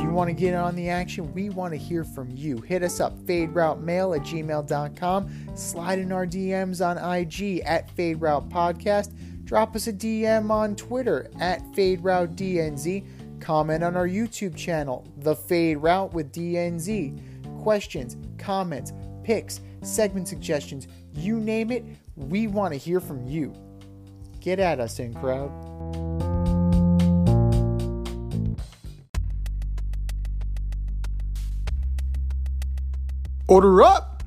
You want to get on the action? We want to hear from you. Hit us up, faderoutemail@gmail.com. Slide in our DMs on IG @FadeRoutePodcast. Drop us a DM on Twitter @FadeRouteDNZ. Comment on our YouTube channel, The Fade Route with DNZ. Questions, comments, picks, segment suggestions, you name it, we want to hear from you. Get at us, in crowd. Order up!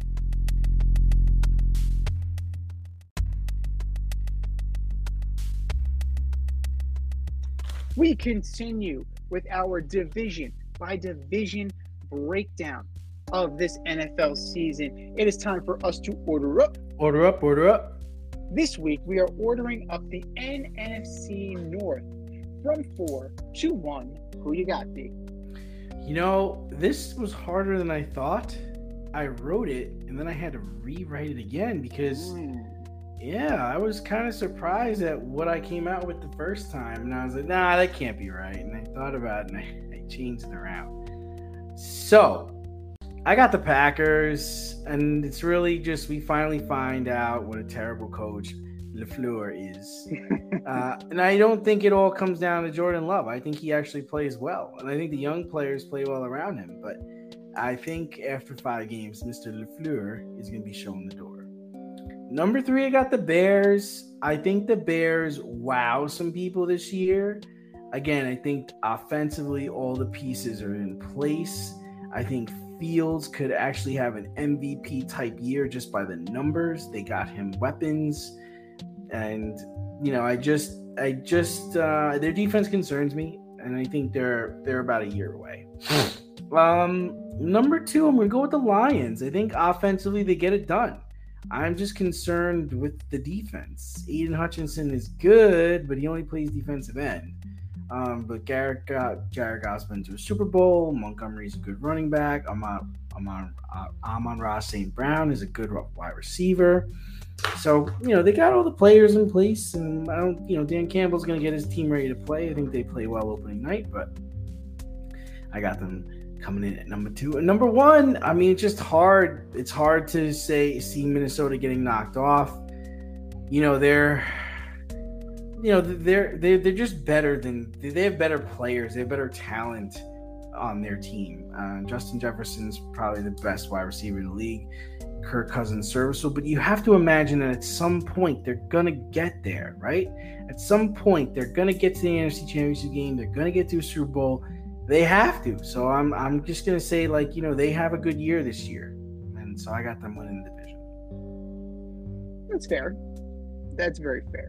We continue with our division by division breakdown of this NFL season. It is time for us to order up. Order up, order up. This week, we are ordering up the NFC North from 4 to 1. Who you got, B? You know, this was harder than I thought. I wrote it, and then I had to rewrite it again because, yeah, I was kind of surprised at what I came out with the first time. And I was like, nah, that can't be right. And I thought about it, and I changed it around. So, I got the Packers, and it's really just we finally find out what a terrible coach LaFleur is. And I don't think it all comes down to Jordan Love. I think he actually plays well, and I think the young players play well around him. But I think after 5 games, Mr. LaFleur is going to be showing the door. Number 3, I got the Bears. I think the Bears wow some people this year. Again, I think offensively all the pieces are in place. I think Fields could actually have an MVP type year just by the numbers. They got him weapons, and their defense concerns me, and I think they're about a year away. Number 2, I'm going to go with the Lions. I think offensively they get it done. I'm just concerned with the defense. Aiden Hutchinson is good, but he only plays defensive end. But Jared Goff's been to a Super Bowl. Montgomery's a good running back. Amon-Ra St. Brown is a good wide receiver. So, they got all the players in place, and Dan Campbell's going to get his team ready to play. I think they play well opening night, but I got them coming in at number 2. And number 1, I mean, it's just hard. It's hard to see Minnesota getting knocked off. They're just better they have better players. They have better talent on their team. Justin Jefferson's probably the best wide receiver in the league. Kirk Cousins serviceable, but you have to imagine that at some point they're gonna get there, right? At some point they're gonna get to the NFC Championship game. They're gonna get to a Super Bowl. They have to. So I'm just gonna say they have a good year this year, and so I got them winning the division. That's fair. That's very fair.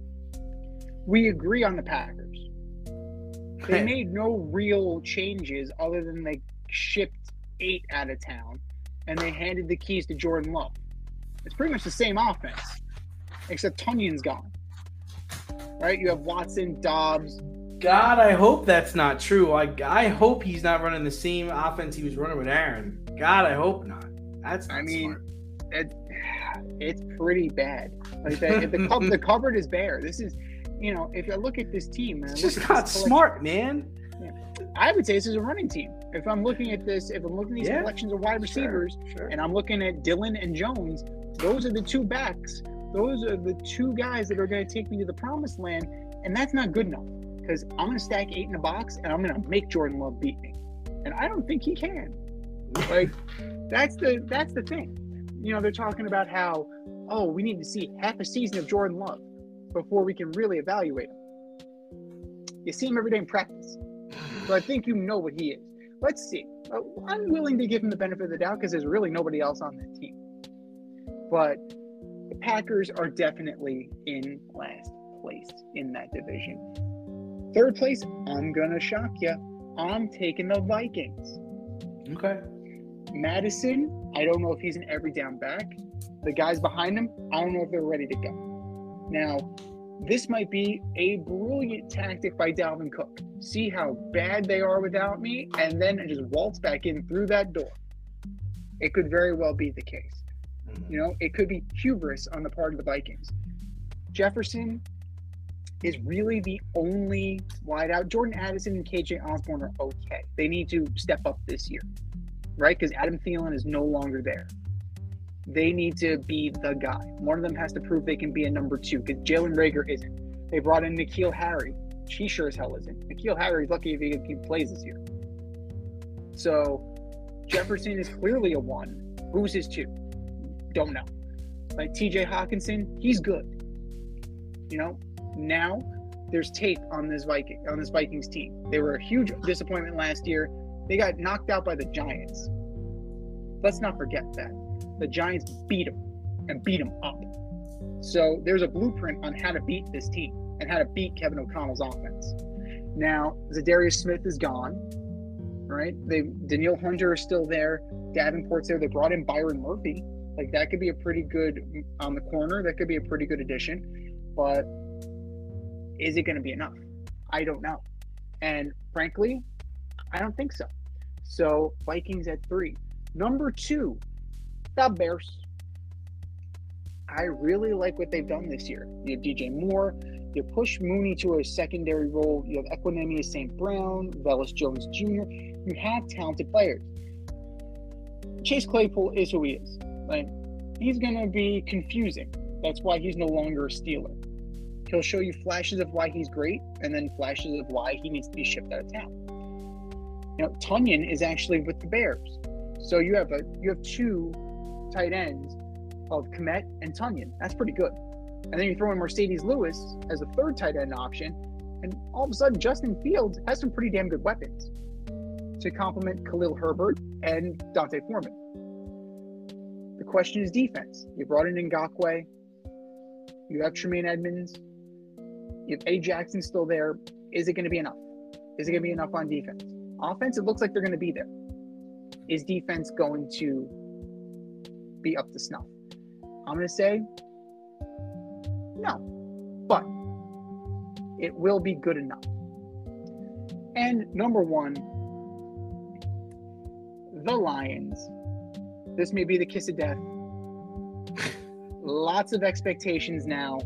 We agree on the Packers. They made no real changes other than they shipped 8 out of town and they handed the keys to Jordan Love. It's pretty much the same offense, except Tunyon's gone. Right? You have Watson, Dobbs. God, I hope that's not true. I hope he's not running the same offense he was running with Aaron. God, I hope not. That's not smart. It's pretty bad. The cupboard is bare. This is, if I look at this team, it's just not smart, man. I would say this is a running team. If I'm looking at these collections of wide receivers, sure. And I'm looking at Dillon and Jones, those are the 2 backs. Those are the 2 guys that are going to take me to the promised land, and that's not good enough because I'm going to stack 8 in a box and I'm going to make Jordan Love beat me, and I don't think he can. That's the thing. They're talking about how, we need to see half a season of Jordan Love before we can really evaluate him. You see him every day in practice. So I think what he is. Let's see. I'm willing to give him the benefit of the doubt because there's really nobody else on that team. But the Packers are definitely in last place in that division. 3rd place, I'm going to shock you. I'm taking the Vikings. Okay. Madison, I don't know if he's an every down back. The guys behind him, I don't know if they're ready to go. Now, this might be a brilliant tactic by Dalvin Cook. See how bad they are without me, and then just waltz back in through that door. It could very well be the case. It could be hubris on the part of the Vikings. Jefferson, is really the only wideout. Jordan Addison and KJ Osborne are okay. They need to step up this year, right? Because Adam Thielen is no longer there. They need to be the guy. One of them has to prove they can be a number 2 because Jalen Reagor isn't. They brought in N'Keal Harry. She sure as hell isn't. N'Keal Harry's lucky if he plays this year. So Jefferson is clearly a 1. Who's his 2? Don't know. Like TJ Hawkinson, he's good. You know, now there's tape on this Vikings team. They were a huge disappointment last year. They got knocked out by the Giants. Let's not forget that. The Giants beat them and beat them up. So there's a blueprint on how to beat this team and how to beat Kevin O'Connell's offense. Now, Zadarius Smith is gone, right? Danielle Hunter is still there. Davenport's there. They brought in Byron Murphy. Like, that could be a pretty good, on the corner, that could be a pretty good addition. But is it going to be enough? I don't know. And frankly, I don't think so. So Vikings at 3. Number 2, the Bears. I really like what they've done this year. You have DJ Moore. You push Mooney to a secondary role. You have Equanimeous St. Brown, Velus Jones Jr. You have talented players. Chase Claypool is who he is. Like, he's going to be confusing. That's why he's no longer a Steeler. He'll show you flashes of why he's great and then flashes of why he needs to be shipped out of town. You know, Tonyan is actually with the Bears. So you have 2 tight ends of Kmet and Tonyan. That's pretty good. And then you throw in Mercedes Lewis as a 3rd tight end option, and all of a sudden Justin Fields has some pretty damn good weapons to complement Khalil Herbert and Dante Foreman. The question is defense. You brought in Ngakoue. You have Tremaine Edmonds. You have Eddie Jackson still there. Is it going to be enough? Is it going to be enough on defense? Offense, it looks like they're going to be there. Is defense going to be up to snuff? I'm going to say no, but it will be good enough. And number 1, the Lions. This may be the kiss of death. Lots of expectations now.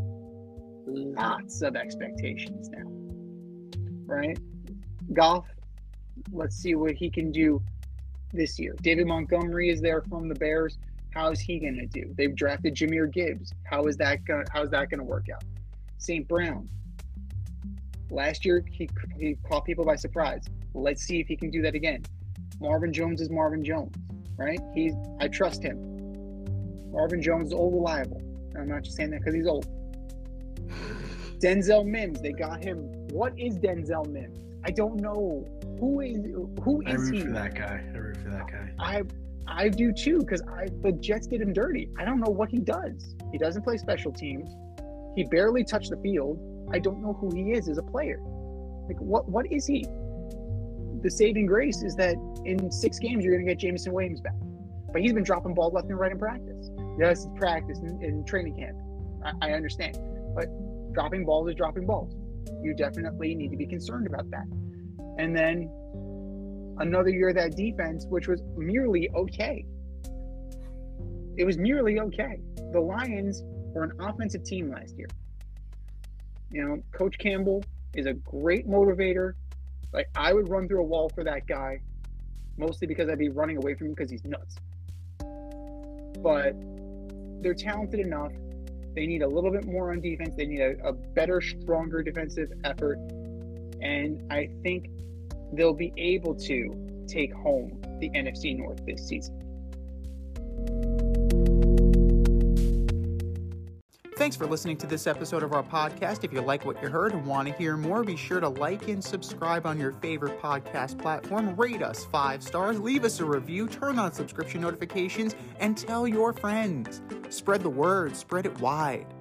Right? Goff, let's see what he can do this year. David Montgomery is there from the Bears. How is he going to do? They've drafted Jahmyr Gibbs. How is that going to work out? St. Brown. Last year, he caught people by surprise. Let's see if he can do that again. Marvin Jones is Marvin Jones, right? I trust him. Marvin Jones is old reliable. I'm not just saying that because he's old. Denzel Mims, they got him. What is Denzel Mims? I don't know. Who is he? I root for that guy. I do too, because the Jets did him dirty. I don't know what he does. He doesn't play special teams. He barely touched the field. I don't know who he is as a player. Like, what is he? The saving grace is that in 6 games you're going to get Jameson Williams back. But he's been dropping balls left and right in practice. Yes, it's practice in training camp. I understand. But dropping balls is dropping balls. You definitely need to be concerned about that. And then another year of that defense, which was merely okay. It was merely okay. The Lions were an offensive team last year. You know, Coach Campbell is a great motivator. Like, I would run through a wall for that guy, mostly because I'd be running away from him because he's nuts. But they're talented enough. They need a little bit more on defense. They need a better, stronger defensive effort. And I think they'll be able to take home the NFC North this season. Thanks for listening to this episode of our podcast. If you like what you heard and want to hear more, be sure to like and subscribe on your favorite podcast platform. Rate us 5 stars, leave us a review, turn on subscription notifications, and tell your friends. Spread the word, spread it wide.